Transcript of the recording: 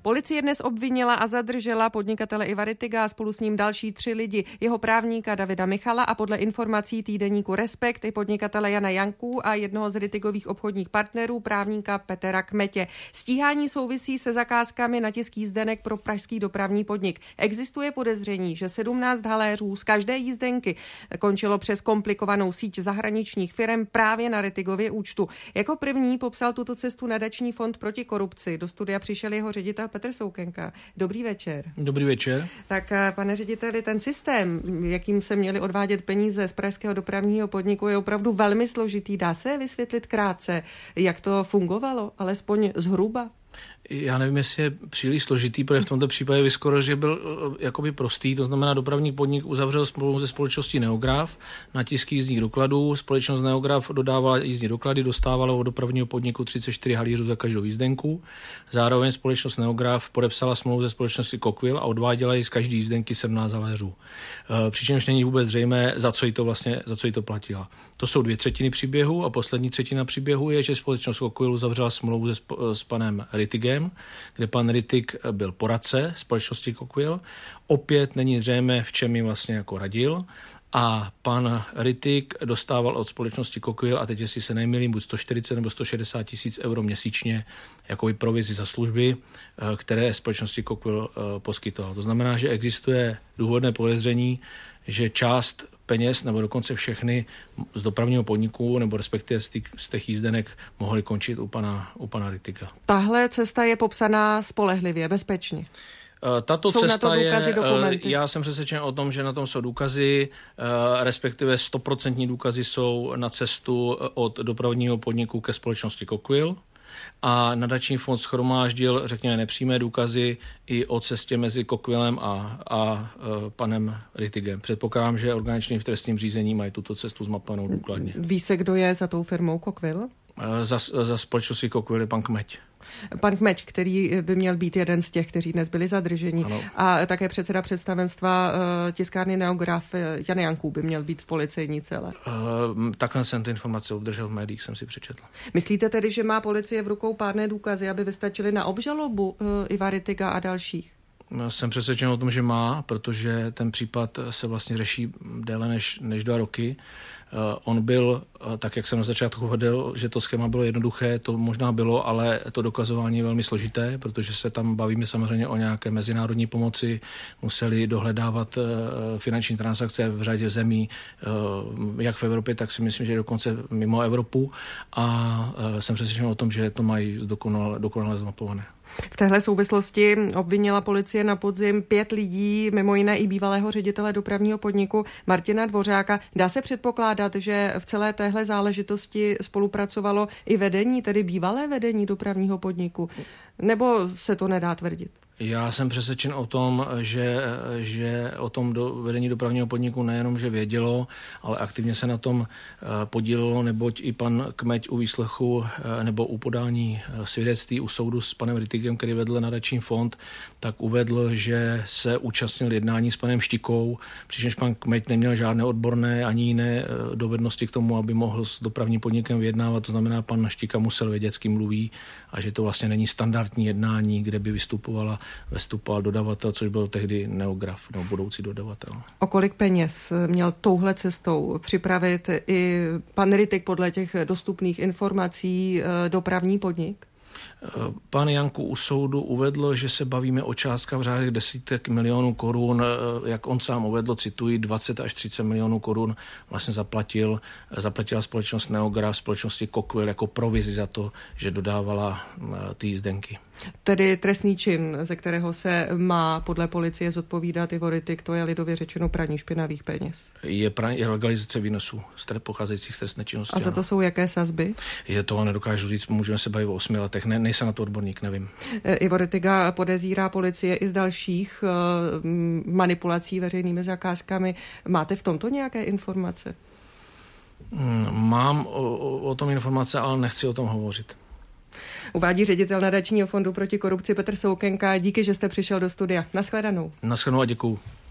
Policie dnes obvinila a zadržela podnikatele Iva Rittiga a spolu s ním další 3 lidi. Jeho právníka Davida Michala a podle informací týdeníku Respekt i podnikatele Jana Janku a jednoho z Rittigových obchodních partnerů právníka Petra Kmetě. Stíhání souvisí se zakázkami na tisk jízdenek pro pražský dopravní podnik. Existuje podezření, že 17 haléřů z každé jízdenky končilo přes komplikovanou síť zahraničních firem právě na Rittigově účtu. Jako první popsal tuto cestu nadační fond proti korupci. Do studia přišel jeho ředitel Petr Soukenka. Dobrý večer. Dobrý večer. Tak pane řediteli, ten systém, jakým se měli odvádět peníze z pražského dopravního podniku, je opravdu velmi složitý. Dá se vysvětlit krátce, jak to fungovalo, alespoň zhruba? Já nevím, jestli je příliš složitý, protože v tomto případě vyskoro, že byl jakoby prostý, to znamená dopravní podnik uzavřel smlouvu se společností Neograf na tisk jízdních dokladů, společnost Neograf dodávala jízdní doklady, dostávala od dopravního podniku 34 halířů za každou jízdenku. Zároveň společnost Neograf podepsala smlouvu se společností Cockwill a odváděla ji z každé jízdenky 17 haléřů. Přičemž není vůbec zřejmé, za co jí to platila. To jsou 2/3 příběhu a poslední 1/3 příběhu je, že společnost Cockwill uzavřela smlouvu s panem Rittigem, kde pan Rittig byl poradce společnosti Cockwill. Opět není zřejmé, v čem jim vlastně jako radil. A pan Rittig dostával od společnosti Cockwill, a teď jestli se nemýlím, buď 140 nebo 160 tisíc euro měsíčně jako provizi za služby, které společnosti Cockwill poskytoval. To znamená, že existuje důvodné podezření, že část peněz, nebo dokonce všechny z dopravního podniku, nebo respektive z těch jízdenek mohly končit u pana Rittiga. Tahle cesta je popsaná spolehlivě, bezpečně. Tato jsou cesta na to důkazy, dokumenty? Já jsem přesvědčen o tom, že na tom jsou důkazy, respektive 100% důkazy jsou na cestu od dopravního podniku ke společnosti Cockwill. A nadační fond shromáždil, řekněme, nepřímé důkazy i o cestě mezi Cockwillem a panem Rittigem. Předpokládám, že orgány v trestním řízení mají tuto cestu zmapovanou důkladně. Ví se, kdo je za tou firmou Cockwill? Za společností Cockwill je pan Kmeť. Pan Kmeť, který by měl být jeden z těch, kteří dnes byli zadrženi. Ano. A také předseda představenstva tiskárny Neograf Jan Janků by měl být v policejní cele. Takhle jsem ty informace obdržel v médiích, jsem si přečetl. Myslíte tedy, že má policie v rukou pádné důkazy, aby vystačily na obžalobu Iva Rittiga a dalších? Jsem přesvědčen o tom, že má, protože ten případ se vlastně řeší déle než 2 roky. On byl, tak jak jsem na začátku uvedl, že to schéma bylo jednoduché, to možná bylo, ale to dokazování je velmi složité, protože se tam bavíme samozřejmě o nějaké mezinárodní pomoci, museli dohledávat finanční transakce v řadě zemí, jak v Evropě, tak si myslím, že dokonce mimo Evropu, a jsem přesvědčen o tom, že to mají dokonale zmapované. V téhle souvislosti obvinila policie na podzim 5 lidí, mimo jiné i bývalého ředitele dopravního podniku Martina Dvořáka. Dá se předpokládat, že v celé téhle záležitosti spolupracovalo i vedení, tedy bývalé vedení dopravního podniku? Nebo se to nedá tvrdit? Já jsem přesvědčen o tom, že o tom vedení dopravního podniku nejenom, že vědělo, ale aktivně se na tom podílelo, neboť i pan Kmeť u výslechu nebo u podání svědectví u soudu s panem Rittigem, který vedl nadační fond, tak uvedl, že se účastnil jednání s panem Štikou, přičemž pan Kmeť neměl žádné odborné ani jiné dovednosti k tomu, aby mohl s dopravním podnikem vyjednávat. To znamená, pan Štika musel vědět, s kým mluví, a že to vlastně není standardní jednání, kde by vystupoval dodavatel, což byl tehdy Neograf, nebo budoucí dodavatel. O kolik peněz měl touhle cestou připravit i pan Rittig podle těch dostupných informací dopravní podnik? Pan Janku u soudu uvedl, že se bavíme o částkách v řádech desítek milionů korun. Jak on sám uvedl, cituji, 20 až 30 milionů korun vlastně zaplatila společnost Neograf společnosti Cockwill jako provizi za to, že dodávala ty jízdenky. Tedy trestný čin, ze kterého se má podle policie zodpovídat Ivo Rittig, to je lidově řečeno praní špinavých peněz. Je legalizace výnosů pocházejících z trestné činnosti. A za to jsou jaké sazby? Je to, nedokážu říct, můžeme se bavit o 8 letech, nejsem na to odborník, nevím. Ivo Rittiga podezírá policie i z dalších manipulací veřejnými zakázkami. Máte v tomto nějaké informace? Mám o tom informace, ale nechci o tom hovořit. Uvádí ředitel nadačního fondu proti korupci Petr Soukenka. Díky, že jste přišel do studia. Naschledanou. Naschledanou a děkuju.